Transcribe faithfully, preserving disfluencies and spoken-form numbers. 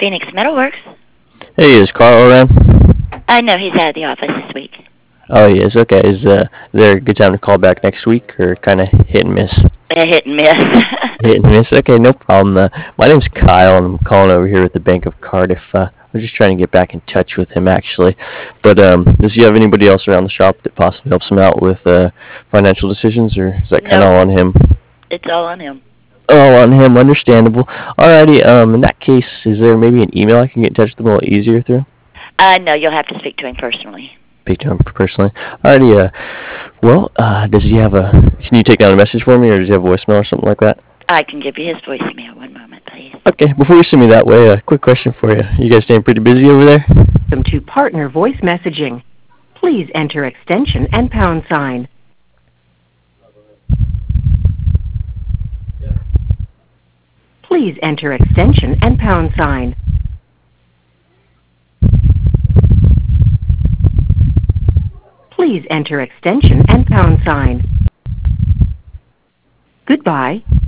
Phoenix Metalworks. Hey, is Carl around? I know he's out of the office this week. Oh, he is. Okay. Is uh, there a good time to call back next week, or kind of hit and miss? A hit and miss. Hit and miss. Okay, no problem. Uh, my name's Kyle, and I'm calling over here at the Bank of Cardiff. Uh, I was just trying to get back in touch with him, actually. But um, does he have anybody else around the shop that possibly helps him out with uh, financial decisions, or is that kind of Nope, all on him? it's all on him. Oh, on him. Understandable. Alrighty. Um, in that case, is there maybe an email I can get in touch with him a little easier through? Uh, no, you'll have to speak to him personally. Speak to him personally. Alrighty. Uh, well, uh, does he have a? Can you take down a message for me, or does he have a voicemail or something like that? I can give you his voicemail. One moment, please. Okay. Before you send me that way, a quick question for you. You guys staying pretty busy over there? Welcome to partner voice messaging. Please enter extension and pound sign. Please enter extension and pound sign. Please enter extension and pound sign. Goodbye.